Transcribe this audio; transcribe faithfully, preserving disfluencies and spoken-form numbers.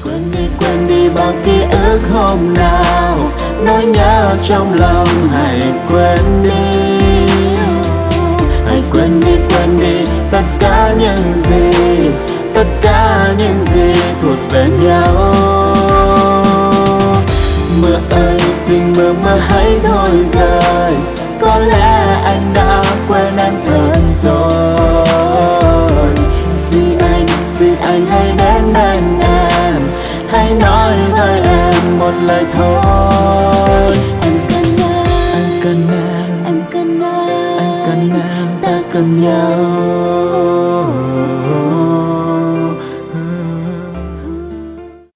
Quên đi, quên đi bao ký ức hôm nào nỗi nhớ trong lòng, hãy quên đi. Hãy quên đi, quên đi tất cả những gì, tất cả những gì thuộc về nhau. Mưa ơi xin mưa mưa hãy thôi rơi, có lẽ anh đã quên em thật rồi. Xin anh, xin anh hãy đến bên em, hãy nói với em một lời thôi.